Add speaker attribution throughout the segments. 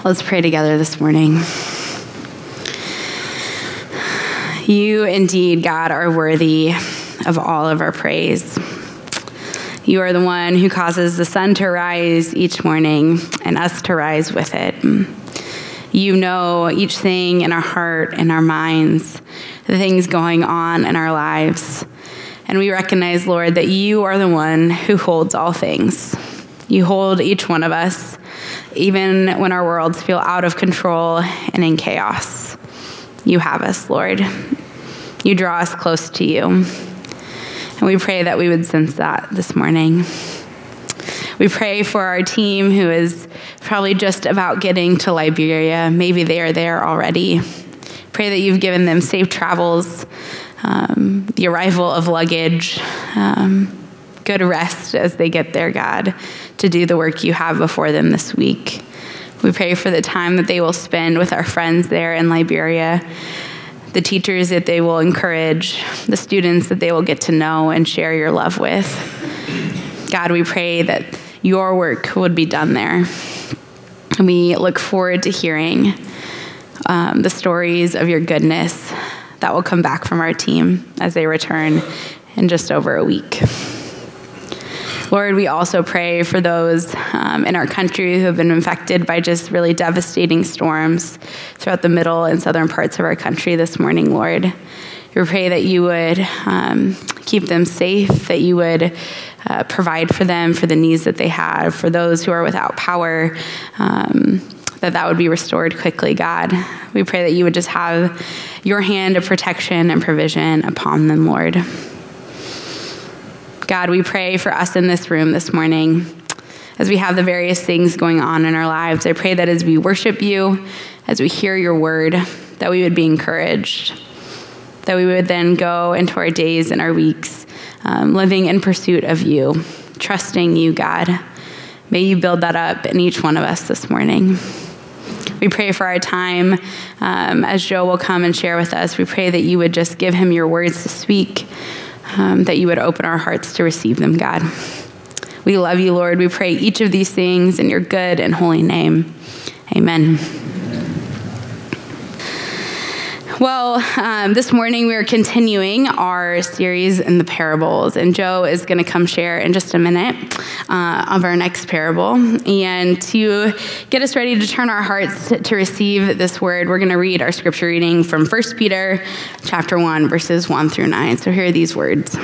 Speaker 1: Let's pray together this morning. You indeed, God, are worthy of all of our praise. You are the one who causes the sun to rise each morning and us to rise with it. You know each thing in our heart and our minds, the things going on in our lives. And we recognize, Lord, that you are the one who holds all things. You hold each one of us, even when our worlds feel out of control and in chaos. You have us, Lord. You draw us close to you. And we pray that we would sense that this morning. We pray for our team who is probably just about getting to Liberia. Maybe they are there already. Pray that you've given them safe travels, the arrival of luggage, good rest as they get there, God, to do the work you have before them this week. We pray for the time that they will spend with our friends there in Liberia, the teachers that they will encourage, the students that they will get to know and share your love with. God, we pray that your work would be done there. And we look forward to hearing the stories of your goodness that will come back from our team as they return in just over a week. Lord, we also pray for those in our country who have been infected by just really devastating storms throughout the middle and southern parts of our country this morning, Lord. We pray that you would keep them safe, that you would provide for them for the needs that they have, for those who are without power, that would be restored quickly, God. We pray that you would just have your hand of protection and provision upon them, Lord. God, we pray for us in this room this morning as we have the various things going on in our lives. I pray that as we worship you, as we hear your word, that we would be encouraged, that we would then go into our days and our weeks living in pursuit of you, trusting you, God. May you build that up in each one of us this morning. We pray for our time as Joe will come and share with us. We pray that you would just give him your words to speak, that you would open our hearts to receive them, God. We love you, Lord. We pray each of these things in your good and holy name. Amen. Well, this morning we are continuing our series in the parables, and Joe is going to come share in just a minute of our next parable. And to get us ready to turn our hearts to receive this word, we're going to read our scripture reading from 1 Peter chapter 1, verses 1 through 9. So here are these words.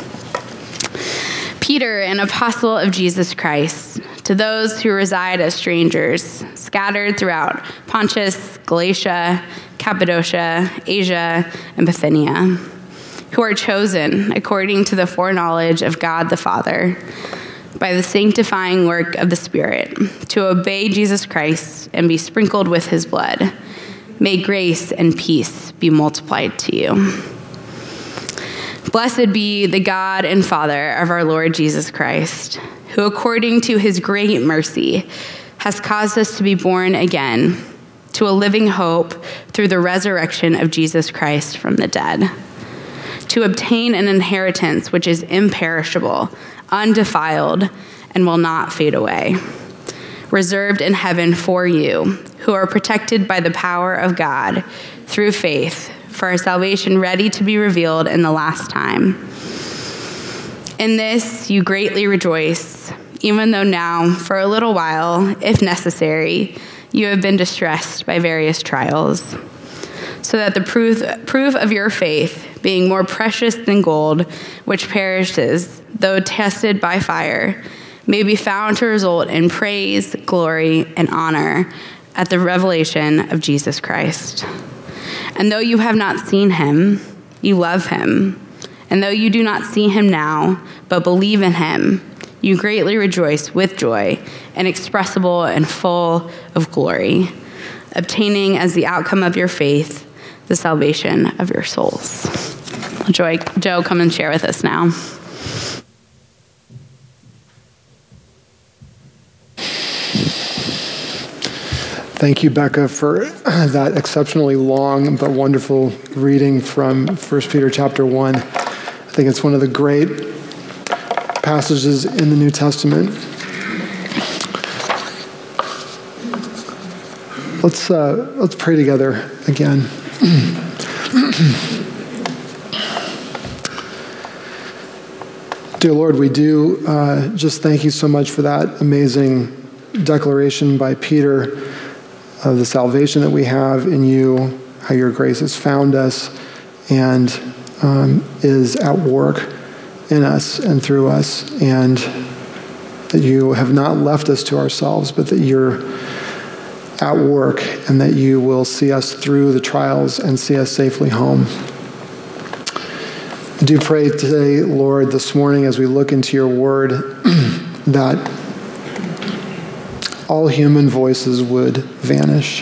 Speaker 1: Peter, an apostle of Jesus Christ, to those who reside as strangers, scattered throughout Pontus, Galatia, Cappadocia, Asia, and Bithynia, who are chosen according to the foreknowledge of God the Father, by the sanctifying work of the Spirit, to obey Jesus Christ and be sprinkled with his blood. May grace and peace be multiplied to you. Blessed be the God and Father of our Lord Jesus Christ, who according to his great mercy has caused us to be born again to a living hope through the resurrection of Jesus Christ from the dead, to obtain an inheritance which is imperishable, undefiled, and will not fade away, reserved in heaven for you, who are protected by the power of God through faith, for our salvation ready to be revealed in the last time. In this you greatly rejoice, even though now, for a little while, if necessary, you have been distressed by various trials, so that the proof of your faith, being more precious than gold, which perishes, though tested by fire, may be found to result in praise, glory, and honor at the revelation of Jesus Christ. And though you have not seen him, you love him. And though you do not see him now, but believe in him, you greatly rejoice with joy, inexpressible and full of glory, obtaining as the outcome of your faith the salvation of your souls. Joe, come and share with us now.
Speaker 2: Thank you, Becca, for that exceptionally long but wonderful reading from 1 Peter chapter 1. I think it's one of the great passages in the New Testament. Let's pray together again. Dear Lord, we do just thank you so much for that amazing declaration by Peter of the salvation that we have in you, how your grace has found us and is at work in us and through us, and that you have not left us to ourselves, but that you're at work and that you will see us through the trials and see us safely home. I do pray today, Lord, this morning as we look into your word, that all human voices would vanish.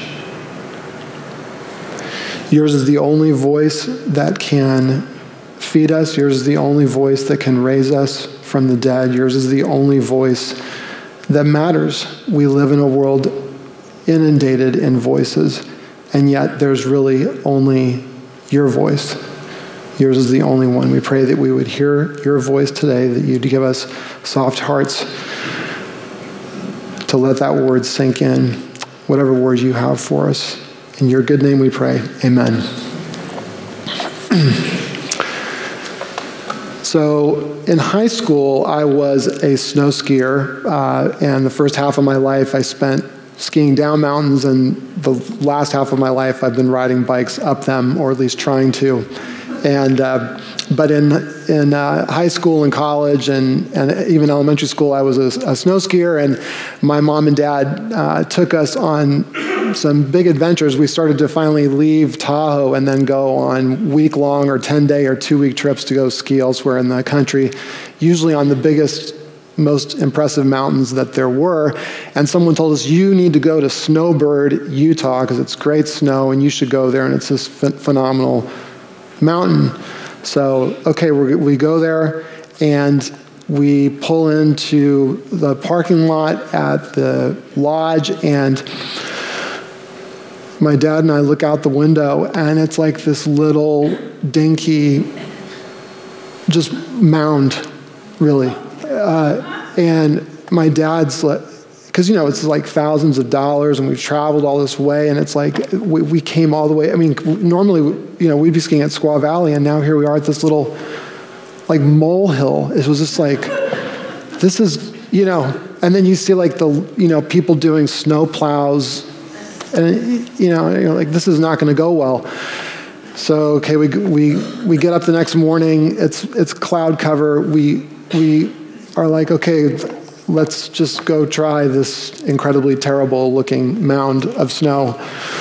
Speaker 2: Yours is the only voice that can feed us. Yours is the only voice that can raise us from the dead. Yours is the only voice that matters. We live in a world inundated in voices, and yet there's really only your voice. Yours is the only one. We pray that we would hear your voice today, that you'd give us soft hearts to let that word sink in, whatever word you have for us. In your good name we pray. Amen. So in high school, I was a snow skier, and the first half of my life I spent skiing down mountains, and the last half of my life I've been riding bikes up them, or at least trying to. And but in high school and college and even elementary school, I was a snow skier, and my mom and dad took us on some big adventures. We started to finally leave Tahoe and then go on week-long or 10-day or 2-week trips to go ski elsewhere in the country, usually on the biggest, most impressive mountains that there were. And someone told us, you need to go to Snowbird, Utah, because it's great snow, and you should go there, and it's this phenomenal mountain. So, okay, we go there, and we pull into the parking lot at the lodge, and my dad and I look out the window, and it's like this little dinky, just mound, really. And my dad's like, because, it's like thousands of dollars, and we've traveled all this way, and it's like we came all the way. I mean, normally, we'd be skiing at Squaw Valley, and now here we are at this little, like, molehill. It was just like, this is, and then you see, like, the, people doing snow plows, and, like, this is not going to go well. So, okay, we get up the next morning. It's cloud cover. We are like, okay, let's just go try this incredibly terrible looking mound of snow.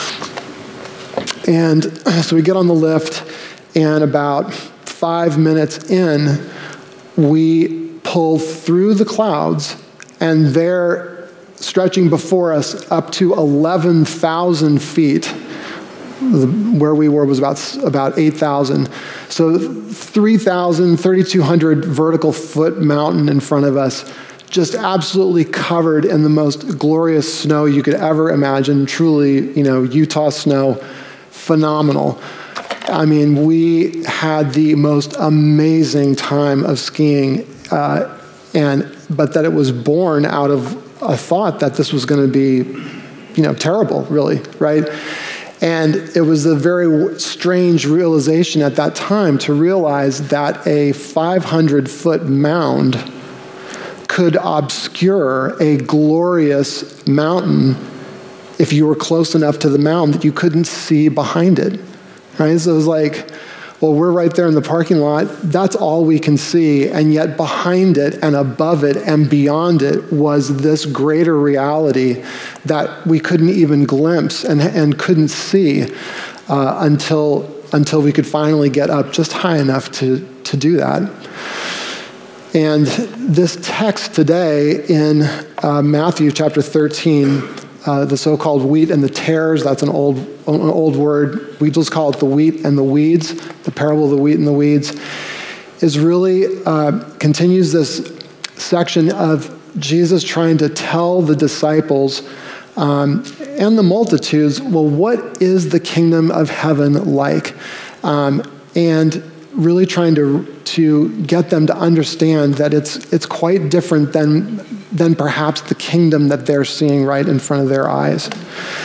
Speaker 2: And so we get on the lift, and about 5 minutes in, we pull through the clouds, and there, stretching before us up to 11,000 feet, where we were was about 8,000. So 3,000, 3,200 vertical foot mountain in front of us, just absolutely covered in the most glorious snow you could ever imagine. Truly, Utah snow, phenomenal. I mean, we had the most amazing time of skiing, but that it was born out of a thought that this was going to be, terrible, really, right? And it was a very strange realization at that time to realize that a 500-foot mound could obscure a glorious mountain if you were close enough to the mound that you couldn't see behind it, right? So it was like, well, we're right there in the parking lot. That's all we can see. And yet behind it and above it and beyond it was this greater reality that we couldn't even glimpse and couldn't see until we could finally get up just high enough to do that. And this text today in Matthew chapter 13, the so-called wheat and the tares, that's an old word. We just call it the wheat and the weeds, the parable of the wheat and the weeds, is really continues this section of Jesus trying to tell the disciples and the multitudes, well, what is the kingdom of heaven like? And really trying to get them to understand that it's quite different than perhaps the kingdom that they're seeing right in front of their eyes.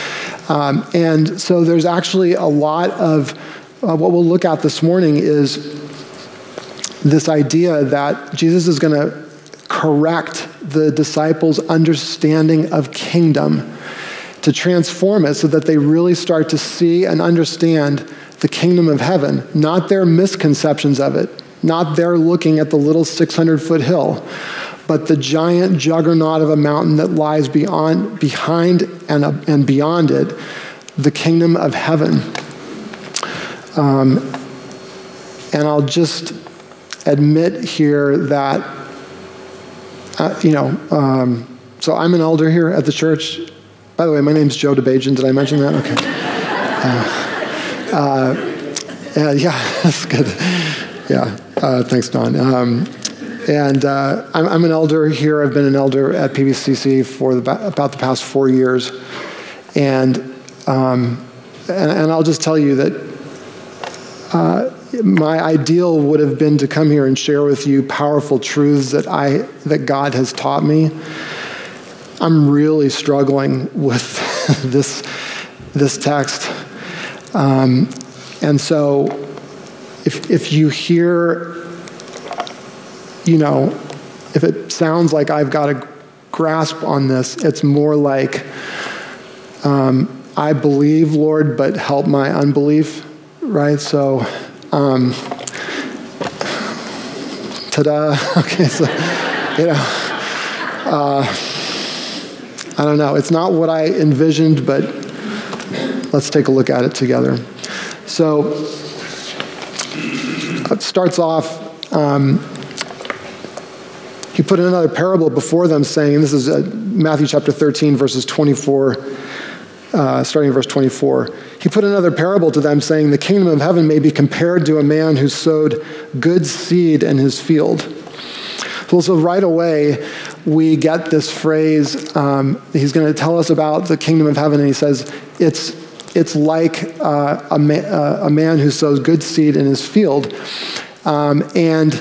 Speaker 2: And so there's actually a lot of what we'll look at this morning is this idea that Jesus is going to correct the disciples' understanding of kingdom, to transform it so that they really start to see and understand the kingdom of heaven, not their misconceptions of it, not their looking at the little 600-foot hill, but the giant juggernaut of a mountain that lies behind and beyond it, the kingdom of heaven. And I'll just admit here that, so I'm an elder here at the church. By the way, my name's Joe DeBajan. Did I mention that? Okay. Yeah, that's good. Yeah, thanks, Don. I'm an elder here. I've been an elder at PBCC for about the past 4 years. And I'll just tell you that my ideal would have been to come here and share with you powerful truths that God has taught me. I'm really struggling with this text. And so if you hear, if it sounds like I've got a grasp on this, it's more like, I believe, Lord, but help my unbelief, right? So, ta-da. Okay, so, I don't know. It's not what I envisioned, but let's take a look at it together. So, it starts off, he put another parable before them saying, and this is Matthew chapter 13, verses 24, starting in verse 24. He put another parable to them saying, the kingdom of heaven may be compared to a man who sowed good seed in his field. So right away, we get this phrase, he's going to tell us about the kingdom of heaven, and he says, it's like a man who sows good seed in his field. And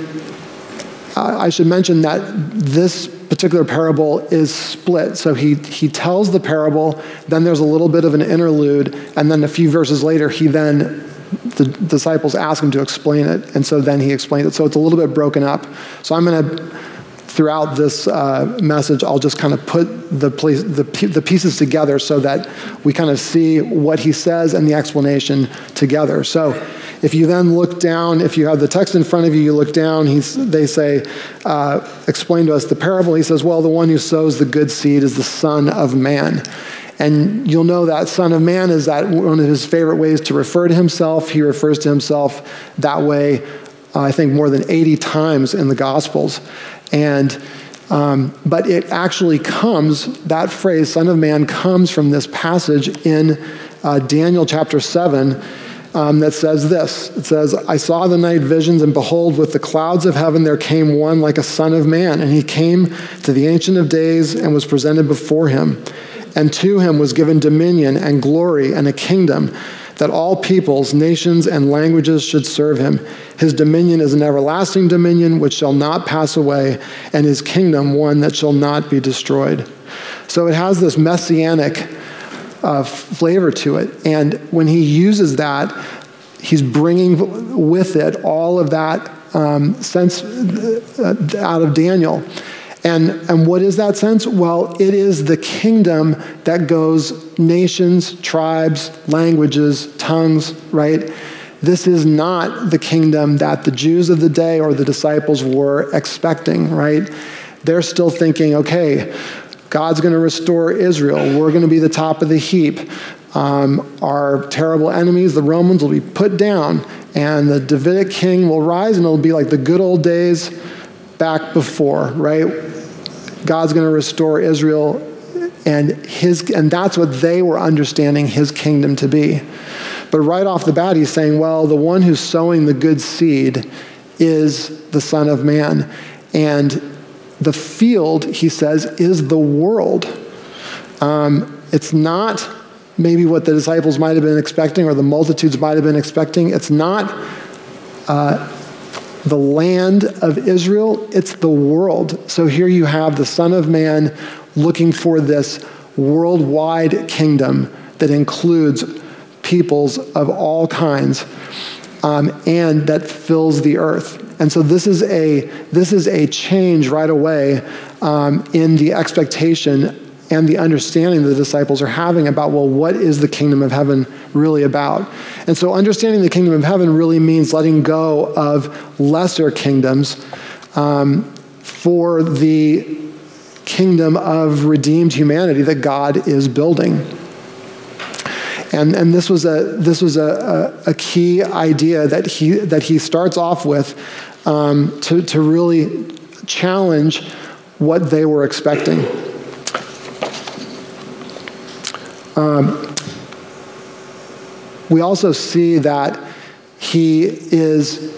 Speaker 2: I should mention that this particular parable is split. So he tells the parable, then there's a little bit of an interlude, and then a few verses later, the disciples ask him to explain it, and so then he explains it. So it's a little bit broken up. So I'm going to, throughout this message, I'll just kind of put the pieces together so that we kind of see what he says and the explanation together. So if you then look down, if you have the text in front of you, you look down, they say, explain to us the parable. He says, well, the one who sows the good seed is the Son of Man. And you'll know that Son of Man is that one of his favorite ways to refer to himself. He refers to himself that way, I think, more than 80 times in the Gospels. And but it actually comes, that phrase, Son of Man, comes from this passage in Daniel chapter 7 that says this. It says, I saw the night visions, and behold, with the clouds of heaven there came one like a son of man. And he came to the Ancient of Days and was presented before him. And to him was given dominion and glory and a kingdom, that all peoples, nations, and languages should serve him. His dominion is an everlasting dominion which shall not pass away, and his kingdom one that shall not be destroyed. So it has this messianic flavor to it. And when he uses that, he's bringing with it all of that sense out of Daniel. And what is that sense? Well, it is the kingdom that goes nations, tribes, languages, tongues, right? This is not the kingdom that the Jews of the day or the disciples were expecting, right? They're still thinking, okay, God's going to restore Israel. We're going to be the top of the heap. Our terrible enemies, the Romans, will be put down, and the Davidic king will rise, and it'll be like the good old days back before, right? God's going to restore Israel, and that's what they were understanding his kingdom to be. But right off the bat, he's saying, well, the one who's sowing the good seed is the Son of Man. And the field, he says, is the world. It's not maybe what the disciples might have been expecting or the multitudes might have been expecting. It's not the land of Israel, it's the world. So here you have the Son of Man looking for this worldwide kingdom that includes peoples of all kinds, and that fills the earth. And so this is a change right away in the expectation and the understanding the disciples are having about, well, what is the kingdom of heaven really about? And so understanding the kingdom of heaven really means letting go of lesser kingdoms for the kingdom of redeemed humanity that God is building. And this was a key idea that he starts off with to really challenge what they were expecting. We also see that he is,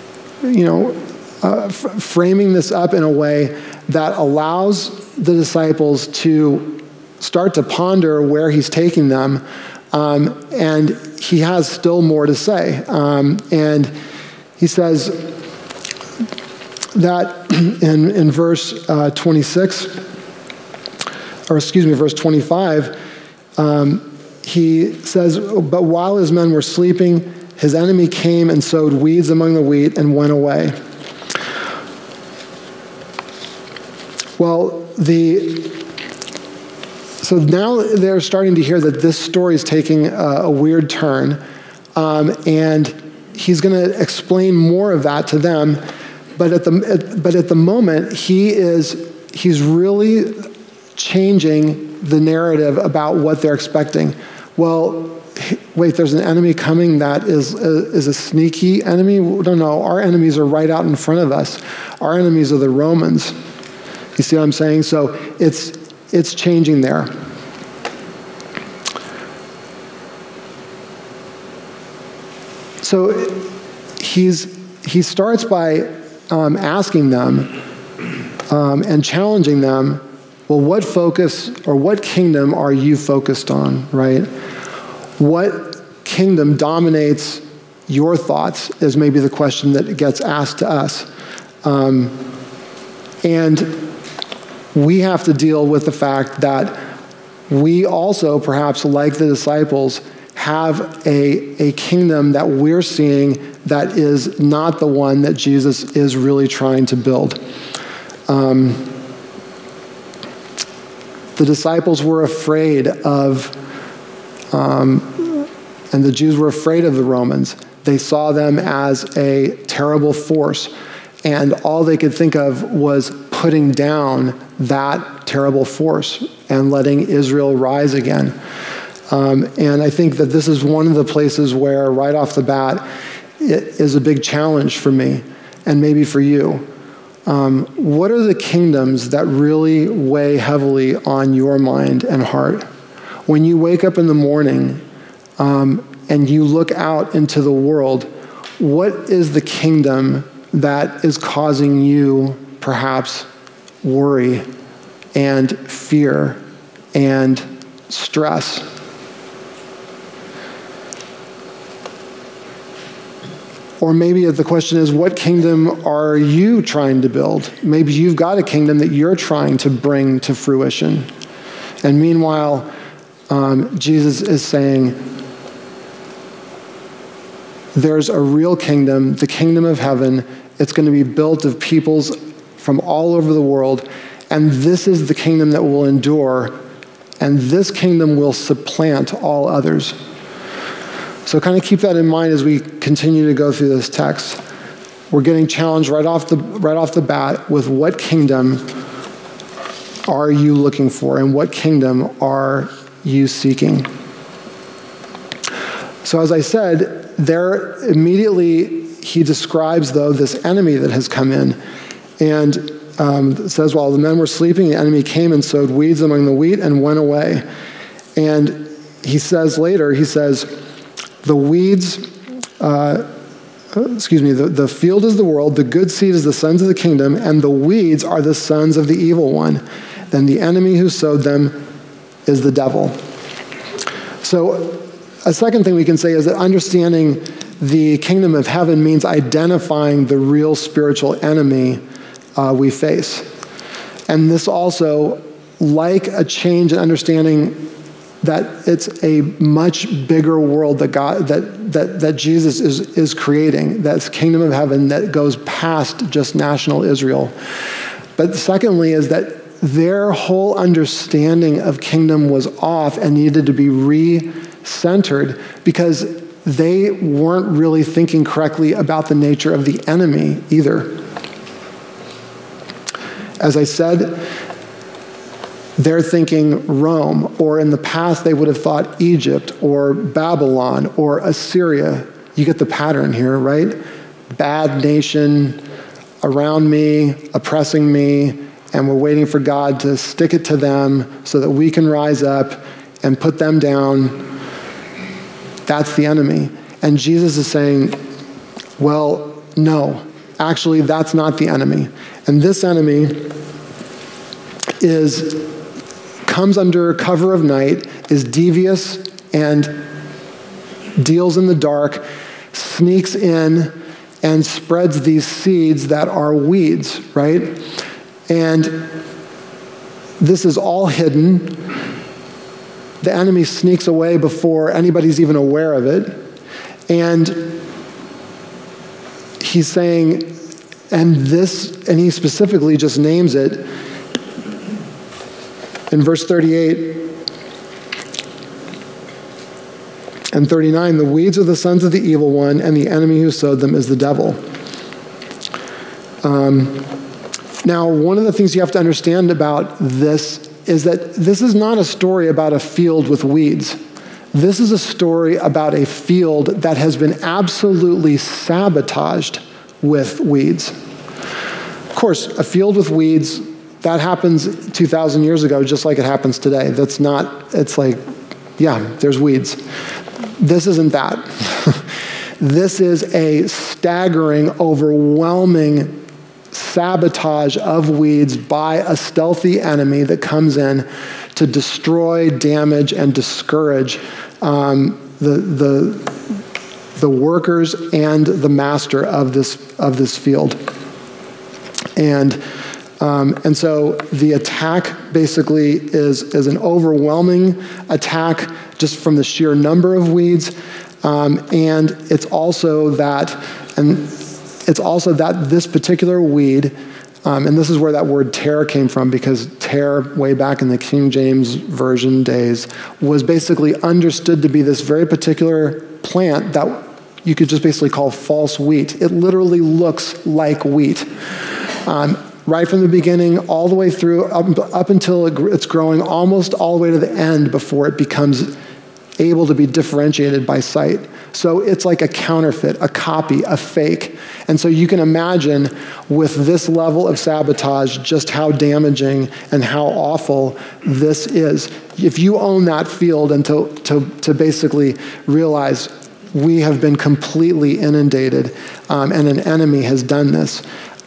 Speaker 2: framing this up in a way that allows the disciples to start to ponder where he's taking them, and he has still more to say. And he says that in verse 25, he says, "But while his men were sleeping, his enemy came and sowed weeds among the wheat and went away." Well, so now they're starting to hear that this story is taking a weird turn, and he's going to explain more of that to them. But at the moment, he's really changing the narrative about what they're expecting. Well, wait, there's an enemy coming that is a sneaky enemy? No, our enemies are right out in front of us. Our enemies are the Romans. You see what I'm saying? So it's changing there. So he starts by asking them and challenging them, well, what focus or what kingdom are you focused on, right? What kingdom dominates your thoughts is maybe the question that gets asked to us. And we have to deal with the fact that we also, perhaps like the disciples, have a kingdom that we're seeing that is not the one that Jesus is really trying to build. The disciples were afraid of, and the Jews were afraid of the Romans. They saw them as a terrible force, and all they could think of was putting down that terrible force and letting Israel rise again. And I think that this is one of the places where, right off the bat, it is a big challenge for me, and maybe for you. What are the kingdoms that really weigh heavily on your mind and heart? When you wake up in the morning and you look out into the world, what is the kingdom that is causing you perhaps worry and fear and stress? Or maybe the question is, what kingdom are you trying to build? Maybe you've got a kingdom that you're trying to bring to fruition. And meanwhile, Jesus is saying, there's a real kingdom, the kingdom of heaven. It's going to be built of peoples from all over the world. And this is the kingdom that will endure. And this kingdom will supplant all others. So kind of keep that in mind as we continue to go through this text. We're getting challenged right off the bat with what kingdom are you looking for and what kingdom are you seeking? So as I said, there immediately he describes, though, this enemy that has come in. And it says, while the men were sleeping, the enemy came and sowed weeds among the wheat and went away. And he says later, the weeds, the field is the world, the good seed is the sons of the kingdom, and the weeds are the sons of the evil one. Then the enemy who sowed them is the devil. So a second thing we can say is that understanding the kingdom of heaven means identifying the real spiritual enemy we face. And this also, like a change in understanding that it's a much bigger world that Jesus is creating, that's kingdom of heaven that goes past just national Israel. But secondly is that their whole understanding of kingdom was off and needed to be re-centered because they weren't really thinking correctly about the nature of the enemy either. As I said, they're thinking Rome, or in the past they would have thought Egypt or Babylon or Assyria. You get the pattern here, right? Bad nation around me, oppressing me, and we're waiting for God to stick it to them so that we can rise up and put them down. That's the enemy. And Jesus is saying, well, no, actually that's not the enemy. And this enemy comes under cover of night, is devious and deals in the dark, sneaks in and spreads these seeds that are weeds, right? And this is all hidden. The enemy sneaks away before anybody's even aware of it. And he's saying, and he specifically just names it in verse 38 and 39, the weeds are the sons of the evil one, and the enemy who sowed them is the devil. Now, one of the things you have to understand about this is that this is not a story about a field with weeds. This is a story about a field that has been absolutely sabotaged with weeds. Of course, a field with weeds, that happens 2,000 years ago just like it happens today. It's like, yeah, there's weeds. This isn't that. This is a staggering, overwhelming sabotage of weeds by a stealthy enemy that comes in to destroy, damage, and discourage the workers and the master of this field. And so the attack basically is an overwhelming attack just from the sheer number of weeds, and it's also that this particular weed, and this is where that word tare came from, because tare, way back in the King James Version days, was basically understood to be this very particular plant that you could just basically call false wheat. It literally looks like wheat. Right from the beginning, all the way through, up until it's growing almost all the way to the end before it becomes able to be differentiated by sight. So it's like a counterfeit, a copy, a fake. And so you can imagine with this level of sabotage just how damaging and how awful this is. If you own that field, and to basically realize we have been completely inundated and an enemy has done this.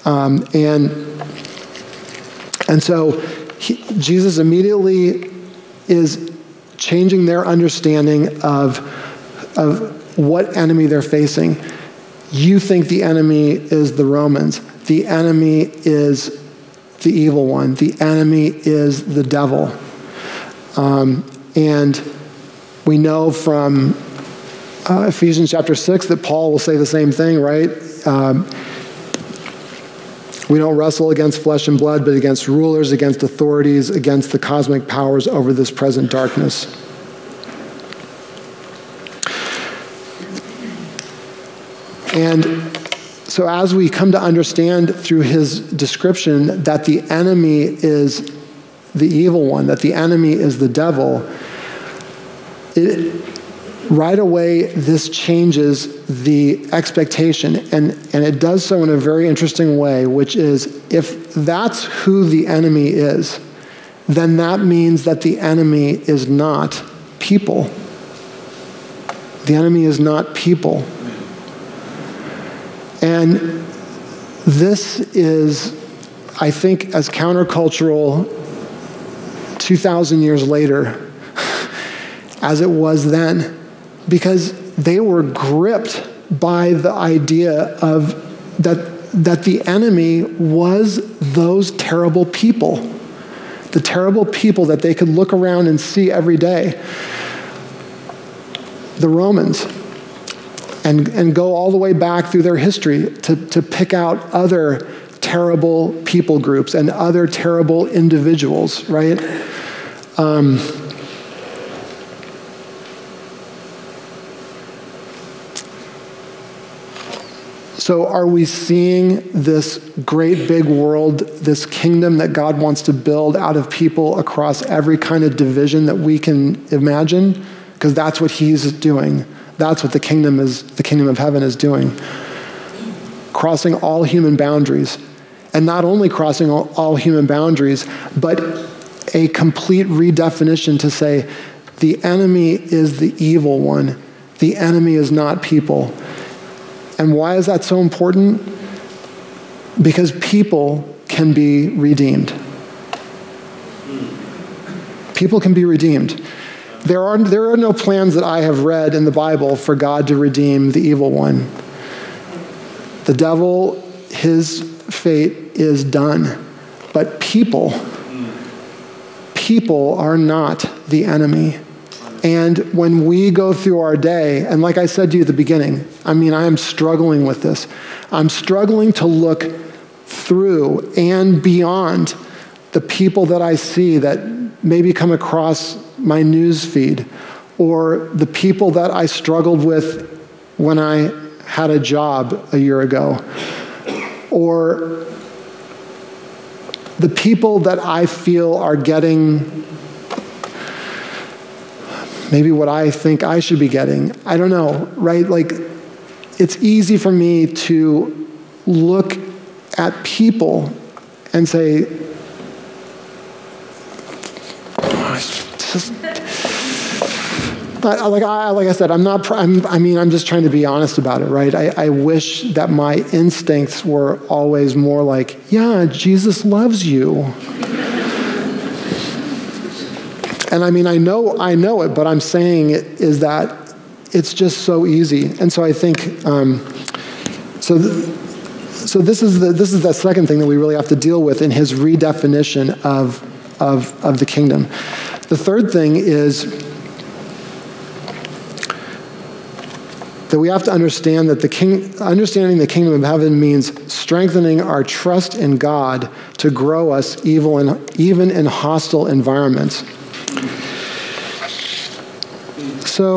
Speaker 2: And so Jesus immediately is changing their understanding of what enemy they're facing. You think the enemy is the Romans. The enemy is the evil one. The enemy is the devil. And we know from Ephesians chapter 6 that Paul will say the same thing, right? We don't wrestle against flesh and blood, but against rulers, against authorities, against the cosmic powers over this present darkness. And so as we come to understand through his description that the enemy is the evil one, that the enemy is the devil, right away this changes the expectation, and it does so in a very interesting way, which is if that's who the enemy is, then that means that the enemy is not people. The enemy is not people. And this is, I think, as countercultural 2,000 years later as it was then, because they were gripped by the idea of that the enemy was those terrible people. the terrible people that they could look around and see every day. The Romans. And go all the way back through their history to pick out other terrible people groups and other terrible individuals, right? So are we seeing this great big world, this kingdom that God wants to build out of people across every kind of division that we can imagine? Because that's what he's doing. That's what the kingdom of heaven is doing. Crossing all human boundaries. And not only crossing all human boundaries, but a complete redefinition to say the enemy is the evil one. The enemy is not people. And why is that so important? Because people can be redeemed. People can be redeemed. There are no plans that I have read in the Bible for God to redeem the evil one. The devil, his fate is done. But people are not the enemy. And when we go through our day, and like I said to you at the beginning, I am struggling with this. I'm struggling to look through and beyond the people that I see that maybe come across my news feed, or the people that I struggled with when I had a job a year ago, or the people that I feel are getting maybe what I think I should be getting. I don't know, right? Like, it's easy for me to look at people and say, like I said, I'm just trying to be honest about it, right? I wish that my instincts were always more like, yeah, Jesus loves you. And I know it, but I'm saying it is that it's just so easy. And so I think, so this is the second thing that we really have to deal with in his redefinition of the kingdom. The third thing is that we have to understand that understanding the kingdom of heaven means strengthening our trust in God to grow us even in hostile environments. So,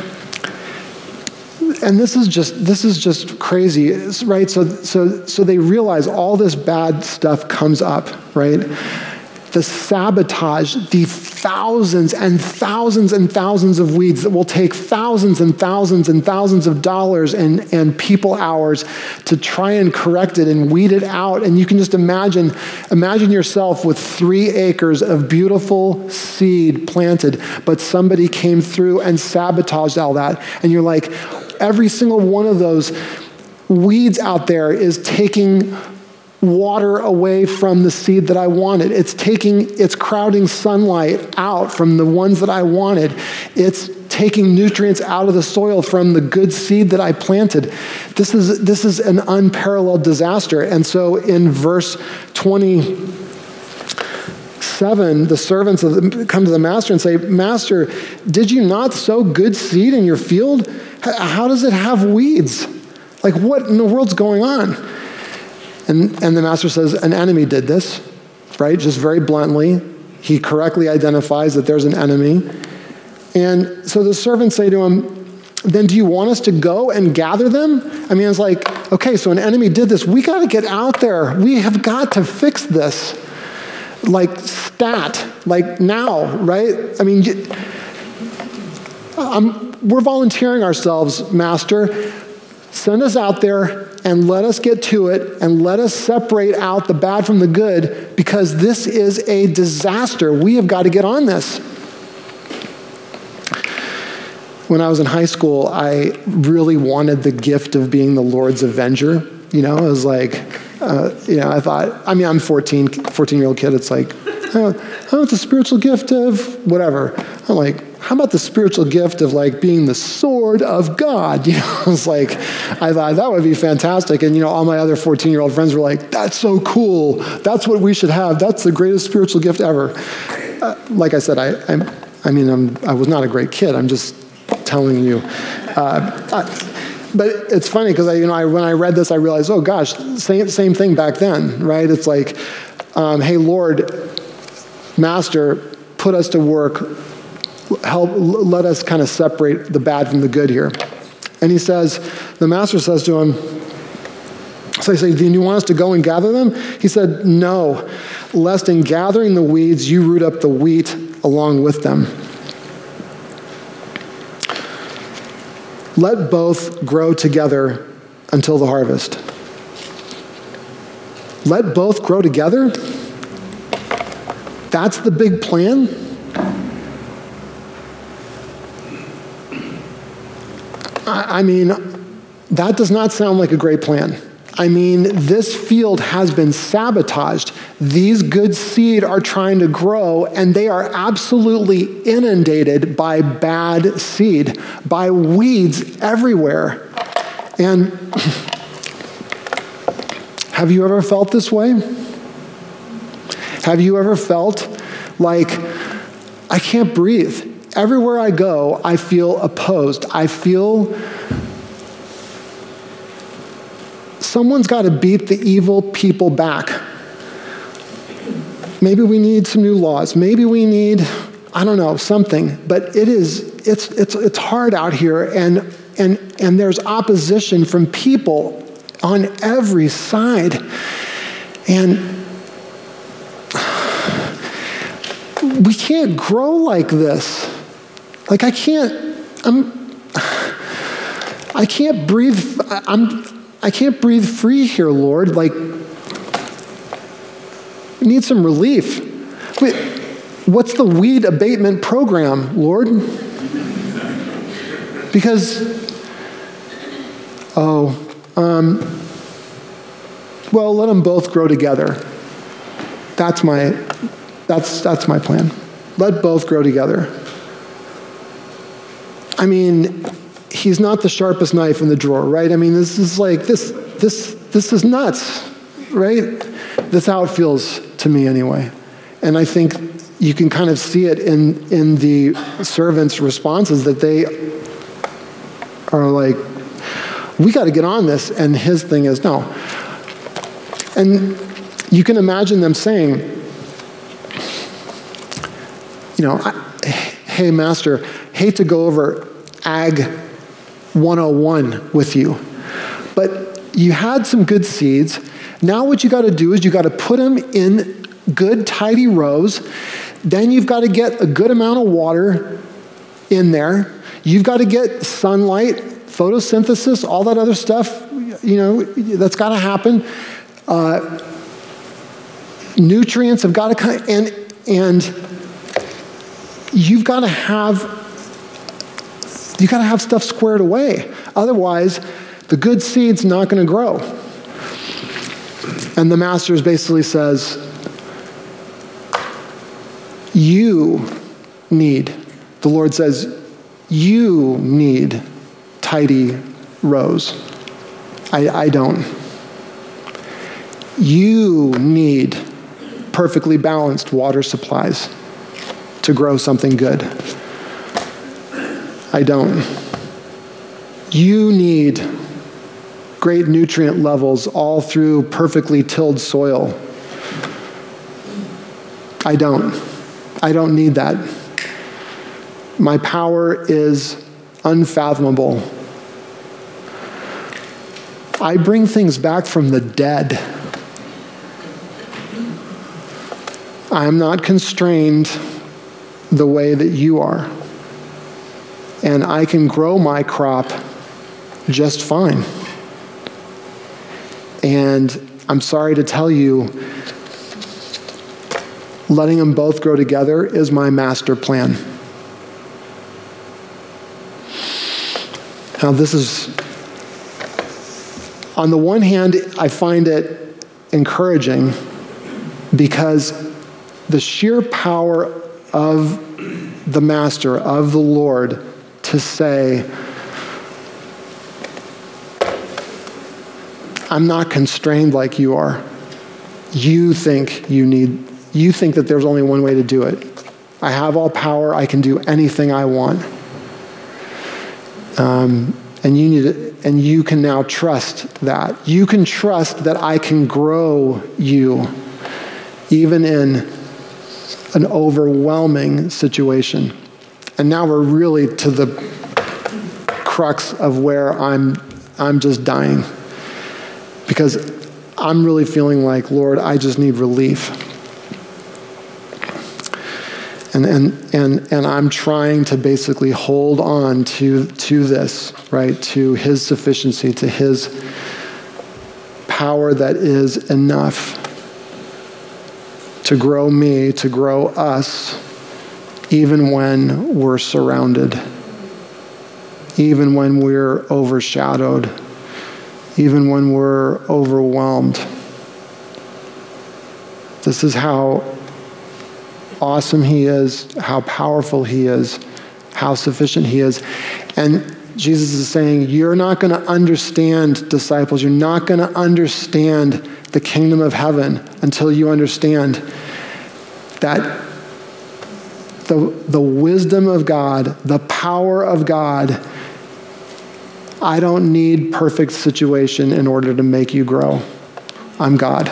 Speaker 2: and this is just crazy, right? So they realize all this bad stuff comes up, right? The sabotage, the thousands and thousands and thousands of weeds that will take thousands and thousands and thousands of dollars and people hours to try and correct it and weed it out. And you can just imagine yourself with 3 acres of beautiful seed planted, but somebody came through and sabotaged all that. And you're like, every single one of those weeds out there is taking water away from the seed that I wanted. It's crowding sunlight out from the ones that I wanted. It's taking nutrients out of the soil from the good seed that I planted. This is an unparalleled disaster. And so in verse 27, the servants come to the master and say, "Master, did you not sow good seed in your field? How does it have weeds? Like, what in the world's going on?" And the master says, an enemy did this, right? Just very bluntly. He correctly identifies that there's an enemy. And so the servants say to him, "Then do you want us to go and gather them?" It's like, okay, so an enemy did this. We got to get out there. We have got to fix this. Like stat, like now, right? We're volunteering ourselves, Master. Send us out there and let us get to it and let us separate out the bad from the good, because this is a disaster. We have got to get on this. When I was in high school, I really wanted the gift of being the Lord's Avenger. I was like, I thought, I'm 14-year-old kid. It's like, I want the spiritual gift of whatever. I'm like, how about the spiritual gift of like being the sword of God? It's like, I thought that would be fantastic. And all my other 14-year-old friends were like, that's so cool. That's what we should have. That's the greatest spiritual gift ever. Like I said, I was not a great kid. I'm just telling you. But it's funny because when I read this, I realized, oh gosh, same thing back then, right? It's like, hey, Lord, Master, put us to work. Let us kind of separate the bad from the good here. And the Master says to him, so I say, do you want us to go and gather them? He said, no, lest in gathering the weeds, you root up the wheat along with them. Let both grow together until the harvest. Let both grow together? That's the big plan? I mean, that does not sound like a great plan. I mean, this field has been sabotaged. These good seed are trying to grow, and they are absolutely inundated by bad seed, by weeds everywhere. And have you ever felt this way? Have you ever felt like, I can't breathe? Everywhere I go, I feel opposed. I feel someone's got to beat the evil people back. Maybe we need some new laws. Maybe we need, I don't know, something. But it's hard out here, and there's opposition from people on every side. And we can't grow like this. Like I can't breathe. I can't breathe free here, Lord. Like, I need some relief. Wait, what's the weed abatement program, Lord? Because, well, let them both grow together. That's my plan. Let both grow together. I mean, he's not the sharpest knife in the drawer, right? I mean, this is like, this is nuts, right? That's how it feels to me anyway. And I think you can kind of see it in the servants' responses, that they are like, we got to get on this. And his thing is, no. And you can imagine them saying, hey, Master, hate to go over Ag 101 with you, but you had some good seeds. Now what you got to do is you got to put them in good, tidy rows. Then you've got to get a good amount of water in there. You've got to get sunlight, photosynthesis, all that other stuff, that's got to happen. Nutrients have got to come, and you've got to have stuff squared away. Otherwise, the good seed's not going to grow. And the Master basically says, the Lord says, you need tidy rows. I don't. You need perfectly balanced water supplies to grow something good. I don't. You need great nutrient levels all through perfectly tilled soil. I don't need that. My power is unfathomable. I bring things back from the dead. I'm not constrained the way that you are. And I can grow my crop just fine. And I'm sorry to tell you, letting them both grow together is my master plan. Now this is, on the one hand, I find it encouraging because the sheer power of the Master, of the Lord, to say, I'm not constrained like you are. You think that there's only one way to do it. I have all power. I can do anything I want. And you can now trust that. You can trust that I can grow you even in an overwhelming situation. And now we're really to the crux of where I'm just dying. Because I'm really feeling like, Lord, I just need relief. And I'm trying to basically hold on to this, right? To his sufficiency, to his power that is enough to grow me, to grow us, even when we're surrounded, even when we're overshadowed, even when we're overwhelmed. This is how awesome he is, how powerful he is, how sufficient he is. And Jesus is saying, you're not going to understand, disciples, you're not going to understand the kingdom of heaven until you understand that the wisdom of God, the power of God, I don't need perfect situation in order to make you grow. I'm God.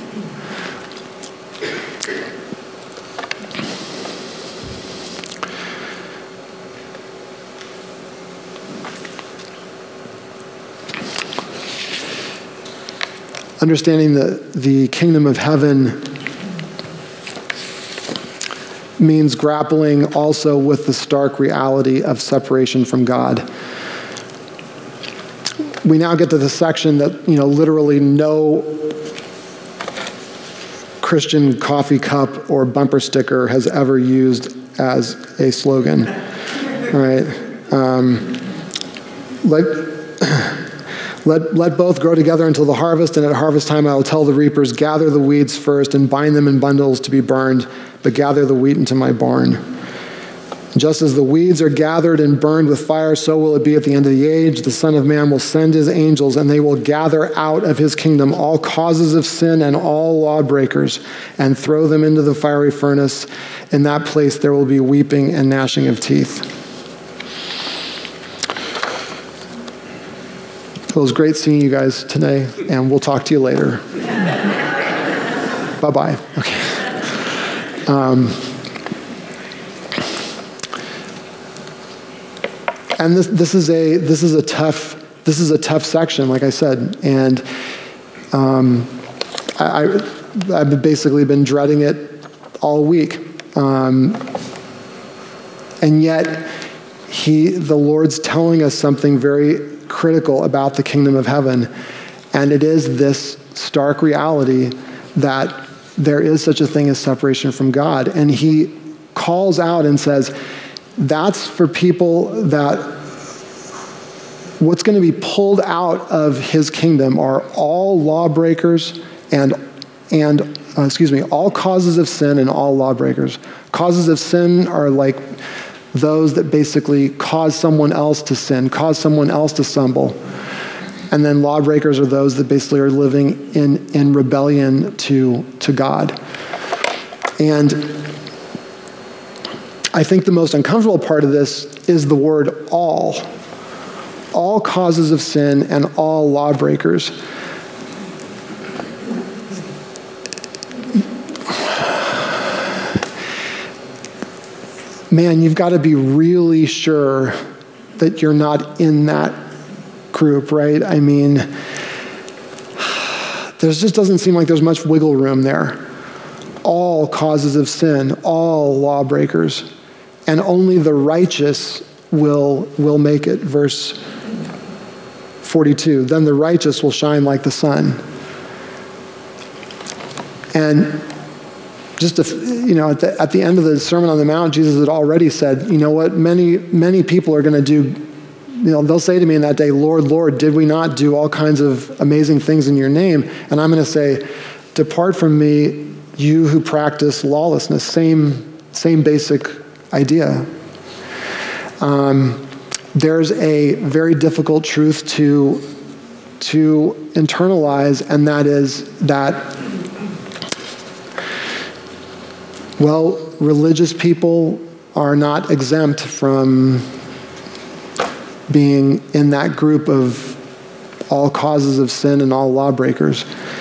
Speaker 2: Understanding the kingdom of heaven means grappling also with the stark reality of separation from God. We now get to the section that, literally no Christian coffee cup or bumper sticker has ever used as a slogan, right? Let both grow together until the harvest, and at harvest time I will tell the reapers, gather the weeds first and bind them in bundles to be burned, but gather the wheat into my barn. Just as the weeds are gathered and burned with fire, so will it be at the end of the age. The Son of Man will send his angels, and they will gather out of his kingdom all causes of sin and all lawbreakers, and throw them into the fiery furnace. In that place there will be weeping and gnashing of teeth. Well, it was great seeing you guys today, and we'll talk to you later. Bye-bye. Okay. And this is a tough section, like I said, and I've basically been dreading it all week, and yet the Lord's telling us something very critical about the kingdom of heaven, and it is this stark reality that there is such a thing as separation from God. And he calls out and says, that's for people that what's going to be pulled out of his kingdom are all lawbreakers and all causes of sin and all lawbreakers. Causes of sin are like those that basically cause someone else to sin, cause someone else to stumble. And then lawbreakers are those that basically are living in rebellion to God. And I think the most uncomfortable part of this is the word all. All causes of sin and all lawbreakers. Man, you've got to be really sure that you're not in that group, right? I mean, there just doesn't seem like there's much wiggle room there. All causes of sin, all lawbreakers, and only the righteous will make it. Verse 42, then the righteous will shine like the sun. And just at the end of the Sermon on the Mount, Jesus had already said, you know what, many people are going to do, they'll say to me in that day, Lord, Lord, did we not do all kinds of amazing things in your name? And I'm going to say, depart from me, you who practice lawlessness. Same basic idea. There's a very difficult truth to internalize, and that is that, well, religious people are not exempt from being in that group of all causes of sin and all lawbreakers.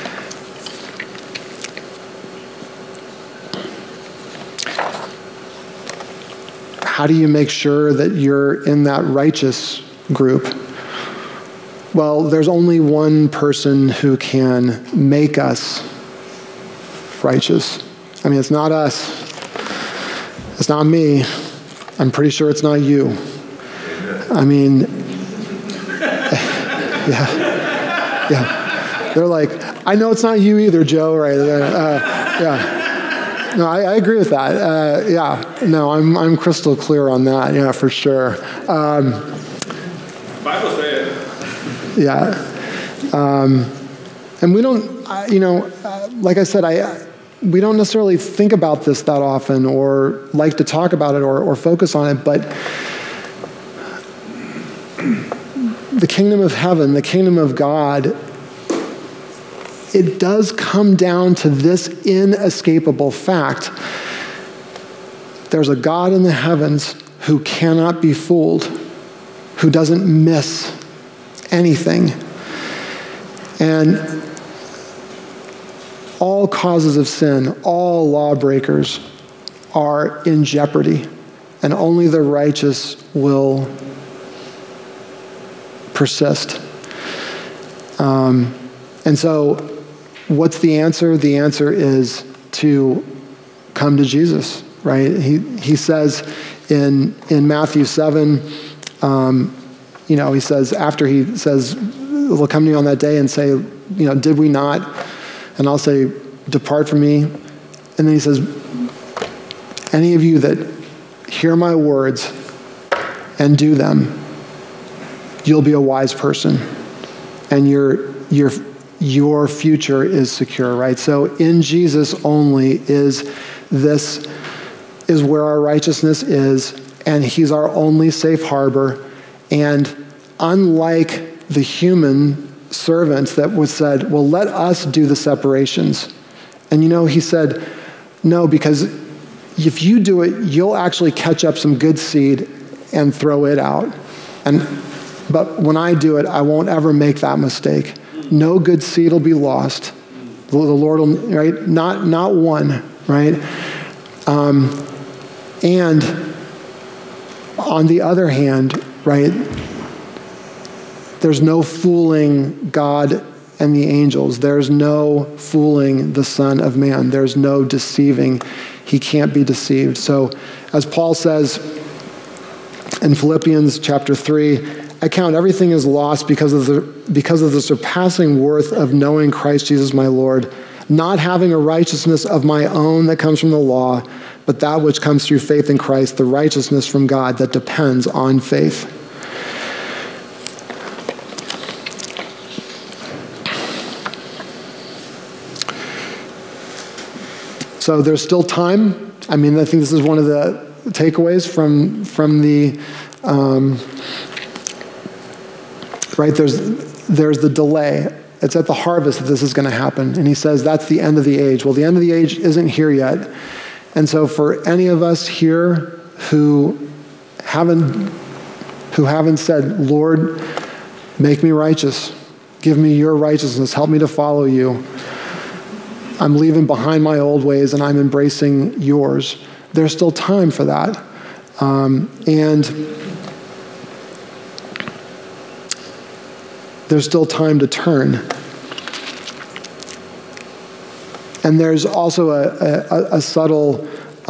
Speaker 2: How do you make sure that you're in that righteous group? Well, there's only one person who can make us righteous. I mean, it's not us. It's not me. I'm pretty sure it's not you. I mean, yeah. They're like, I know it's not you either, Joe, right? Yeah. No, I agree with that. No, I'm crystal clear on that. Yeah, for sure.
Speaker 3: Bible says.
Speaker 2: Yeah, and we don't, like I said, we don't necessarily think about this that often, or like to talk about it, or focus on it. But the kingdom of heaven, the kingdom of God, it does come down to this inescapable fact. There's a God in the heavens who cannot be fooled, who doesn't miss anything. And all causes of sin, all lawbreakers are in jeopardy, and only the righteous will persist. And so, what's the answer? The answer is to come to Jesus, right? He says in Matthew 7, he says, after he says, "Will come to you on that day and say, did we not?" And I'll say, "Depart from me." And then he says, "Any of you that hear my words and do them, you'll be a wise person, and your future is secure," right? So in Jesus only is where our righteousness is, and he's our only safe harbor. And unlike the human servants that was said, "Well, let us do the separations," and he said, "No, because if you do it, you'll actually catch up some good seed and throw it out. But when I do it, I won't ever make that mistake. No good seed will be lost. The Lord will," right? Not one, right? And on the other hand, right, there's no fooling God and the angels. There's no fooling the Son of Man. There's no deceiving. He can't be deceived. So as Paul says in Philippians chapter 3, "I count everything as lost because of the surpassing worth of knowing Christ Jesus my Lord, not having a righteousness of my own that comes from the law, but that which comes through faith in Christ, the righteousness from God that depends on faith." So there's still time. I mean, I think this is one of the takeaways from the right. There's the delay. It's at the harvest that this is going to happen, and he says that's the end of the age. Well, the end of the age isn't here yet, and so for any of us here who haven't said, "Lord, make me righteous, give me your righteousness, help me to follow you. I'm leaving behind my old ways and I'm embracing yours," there's still time for that. And there's still time to turn. And there's also a subtle,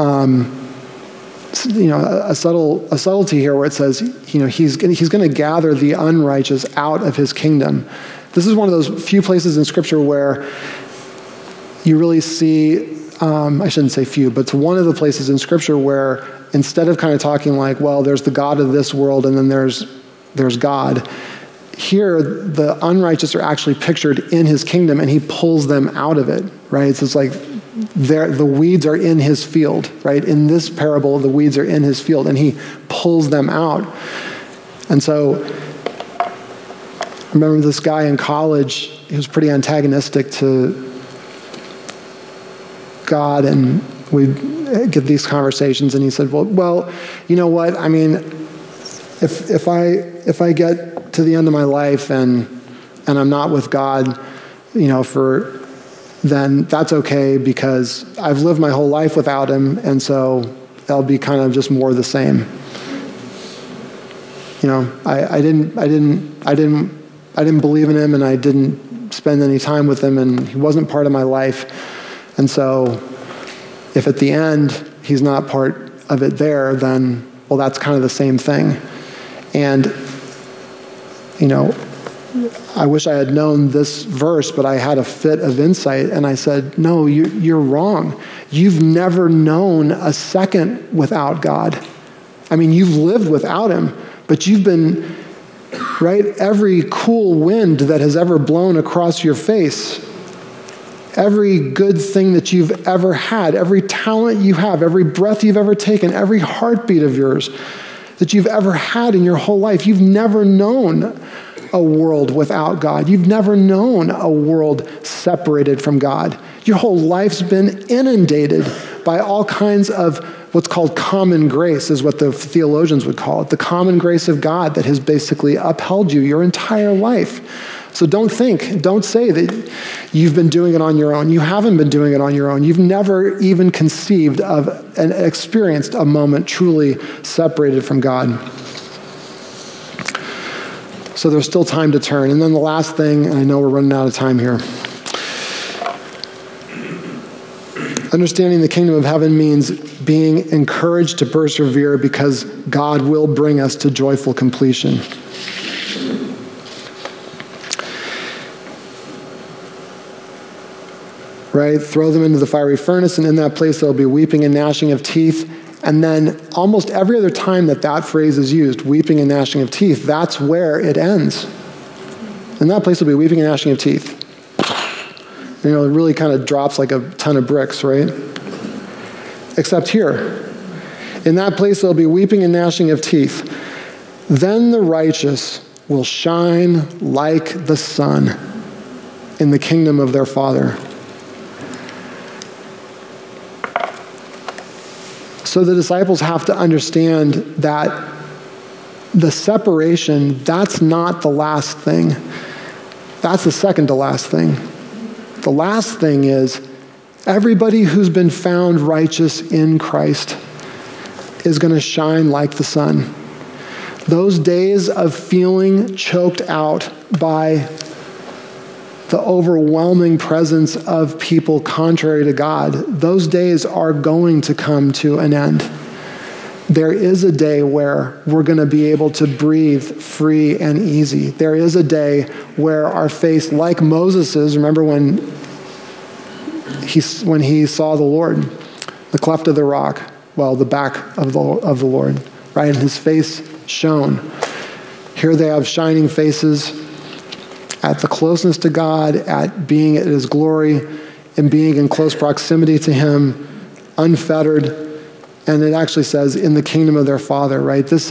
Speaker 2: a subtlety here where it says, he's going to gather the unrighteous out of his kingdom. This is one of those few places in Scripture where you really see, I shouldn't say few, but it's one of the places in Scripture where instead of kind of talking like, well, there's the God of this world and then there's God, here the unrighteous are actually pictured in his kingdom and he pulls them out of it, right? So it's like the weeds are in his field, right? In this parable, the weeds are in his field, and he pulls them out. And so I remember this guy in college, he was pretty antagonistic to God, and we'd get these conversations, and he said, well, you know what? I mean, if I get to the end of my life and I'm not with God, then that's okay, because I've lived my whole life without him, and so that'll be kind of just more the same. I didn't believe in him, and I didn't spend any time with him, and he wasn't part of my life. And so if at the end he's not part of it there, then, well, that's kind of the same thing. And, I wish I had known this verse, but I had a fit of insight, and I said, no, you're wrong. You've never known a second without God. I mean, you've lived without him, but you've been, right, every cool wind that has ever blown across your face, every good thing that you've ever had, every talent you have, every breath you've ever taken, every heartbeat of yours that you've ever had in your whole life, you've never known a world without God. You've never known a world separated from God. Your whole life's been inundated by all kinds of what's called common grace, is what the theologians would call it, the common grace of God that has basically upheld you your entire life. So don't say that you've been doing it on your own. You haven't been doing it on your own. You've never even conceived of and experienced a moment truly separated from God. So there's still time to turn. And then the last thing, and I know we're running out of time here. Understanding the kingdom of heaven means being encouraged to persevere, because God will bring us to joyful completion. Right? Throw them into the fiery furnace, and in that place there will be weeping and gnashing of teeth. And then almost every other time that phrase is used, weeping and gnashing of teeth, that's where it ends. In that place will be weeping and gnashing of teeth. It really kind of drops like a ton of bricks, right? Except here. In that place there will be weeping and gnashing of teeth. Then the righteous will shine like the sun in the kingdom of their Father. So the disciples have to understand that the separation, that's not the last thing. That's the second to last thing. The last thing is everybody who's been found righteous in Christ is going to shine like the sun. Those days of feeling choked out by the overwhelming presence of people contrary to God, those days are going to come to an end. There is a day where we're going to be able to breathe free and easy. There is a day where our face, like Moses's, remember when he saw the Lord, the cleft of the rock, the back of the Lord, right? And his face shone. Here they have shining faces at the closeness to God, at being at his glory, and being in close proximity to him, unfettered. And it actually says, in the kingdom of their Father, right? This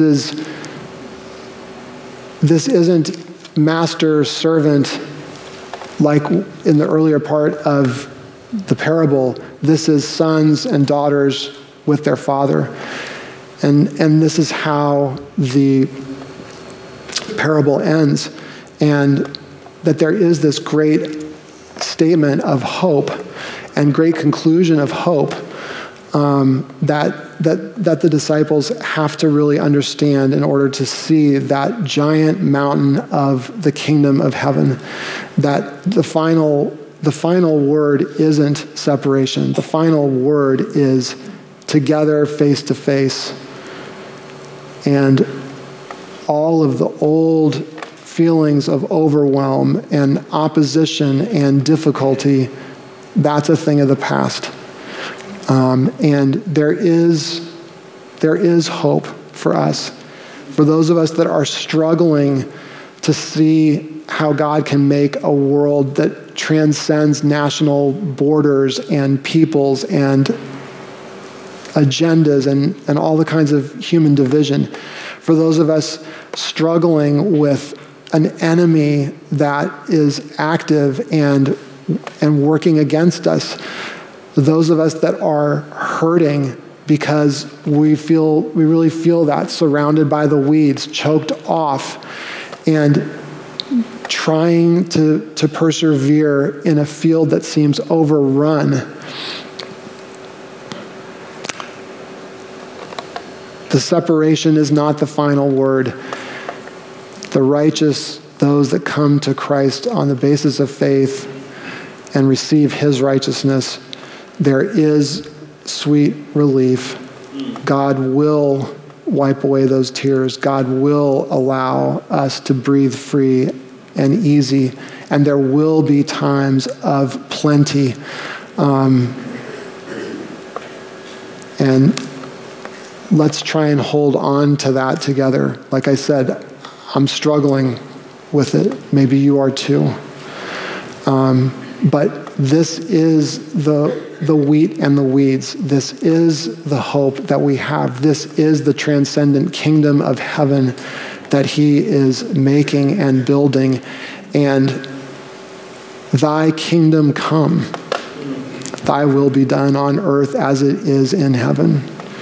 Speaker 2: isn't master-servant like in the earlier part of the parable. This is sons and daughters with their Father. And this is how the parable ends. And that there is this great statement of hope and great conclusion of hope that the disciples have to really understand in order to see that giant mountain of the kingdom of heaven. That the final word isn't separation. The final word is together, face to face. And all of the old feelings of overwhelm and opposition and difficulty, that's a thing of the past. And there is hope for us. For those of us that are struggling to see how God can make a world that transcends national borders and peoples and agendas and all the kinds of human division. For those of us struggling with an enemy that is active and working against us, those of us that are hurting because we really feel that, surrounded by the weeds, choked off, and trying to persevere in a field that seems overrun. The separation is not the final word. The righteous, those that come to Christ on the basis of faith and receive his righteousness, there is sweet relief. God will wipe away those tears. God will allow us to breathe free and easy. And there will be times of plenty. And let's try and hold on to that together. Like I said, I'm struggling with it. Maybe you are too. But this is the wheat and the weeds. This is the hope that we have. This is the transcendent kingdom of heaven that he is making and building. And thy kingdom come. Thy will be done on earth as it is in heaven.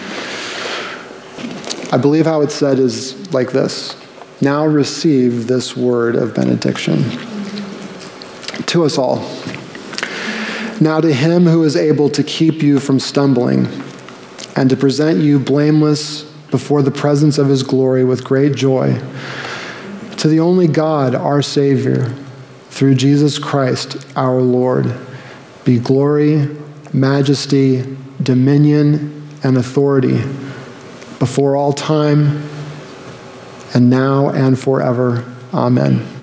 Speaker 2: I believe how it's said is like this. Now receive this word of benediction. To us all. Now to him who is able to keep you from stumbling and to present you blameless before the presence of his glory with great joy, to the only God, our Savior, through Jesus Christ, our Lord, be glory, majesty, dominion, and authority before all time and now and forever. Amen.